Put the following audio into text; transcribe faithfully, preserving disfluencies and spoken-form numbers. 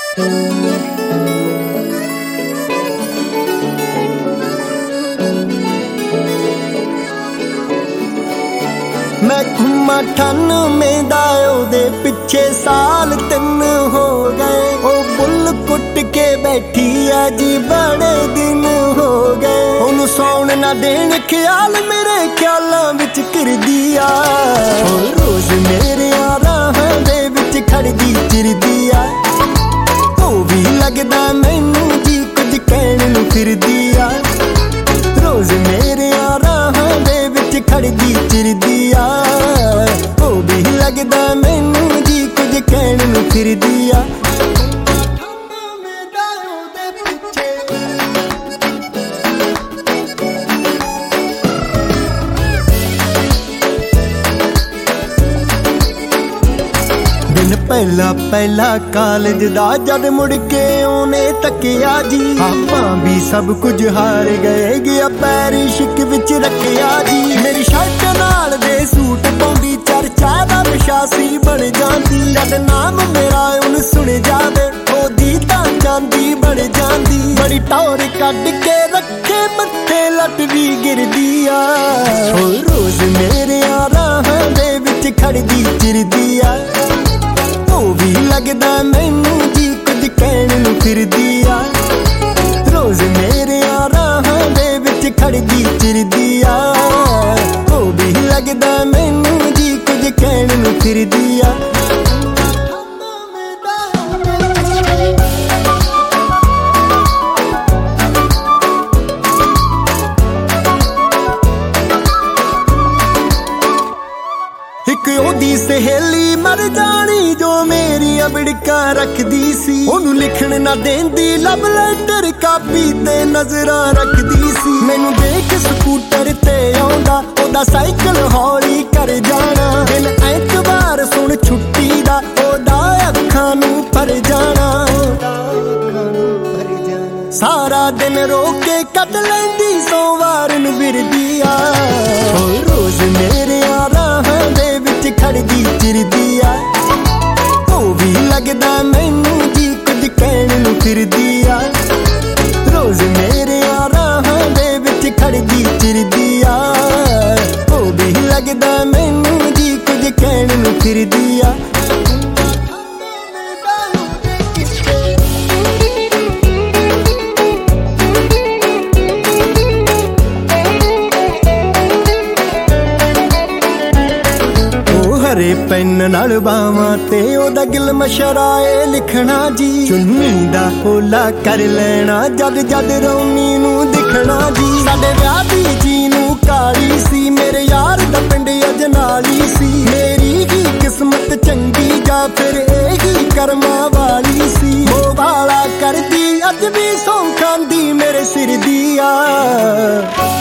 मैं घुमा अठानवे दा ओदे पिछे साल तिन हो गए। ओ बुल कुट के बैठी आ जी बड़े दिन हो गए। ओनू सौण ना देण ख्याल मेरे ख्यालां विच घिरदी आ। रोज मेरे राहां दे विच खड़दी चिरदी आ। ओ भी लगदा मैनू जी कुछ कहण नूं फिरदी आ। रोज मेरे राहां दे विच खड़दी चिरदी आ। ओ भी लगदा मैनू जी कुछ कहण नूं फिरदी आ। दिन पहला पहला कालज दा जद मुड़ के ओने तकिया जी। आपां भी सब कुछ हार गए गया पैर इश्क विच रखिया जी। मेरी शर्ट नाल दे सूट पाउंदी चर्चा दा विशासी बन जांदी। जद नाम मेरा उन सुन जावे ओदी तां चांदी बन जांदी। बड़ी टौर कढ के रखे मत्थे लट भी गिरदी आ। रोज मेरे राहां दे विच खड़दी चिरदी आ। ओ भी लगदा मैनू जी कुछ कहण नूं फिरदी आ। रोज मेरे राहां दे विच खड़दी चिरदी आ। ओ भी लगदा मैनू जी कुछ कहण नूं फिरदी आ। एक ओदी सहेली मर जानी जो मेरी अबिड़का रखदी सी। ओनू लिखण ना देंदी लव लेटर कापी ते नजरां रखदी सी। मैनू देख स्कूटर ते आउंदा ओदा साइकिल हौली कर जाना। दिल ऐतवार सुन छुट्टी दा ओदा अखां नूं भर जाना। सारा दिन रोके कट लैंदी सोमवार नूं विरदी आ। रोज मेरे राहां दे विच खड़दी चिरदी आ। ओ भी लगदा मैनू जी कुछ कहण नूं फिरदी आ। रोज मेरे राहां दे विच खड़दी चिरदी आ। ओ भी लगदा मैनू जी कुछ कहण नूं फिरदी आ। हरे पेन नाल बावां ते ओदा गिल मशराए लिखना जी। चुन्नी दा होला कर लेना जद जद रौनी नूं दिखना जी। साडे विआह दी जी नूं काली सी मेरे यार दा पिंड अजनाली सी। मेरी ही किस्मत चंगी जा फिर एही करमां वाली सी। ओ वाला करदी अज भी सौं खांदी मेरे सिर दी आ।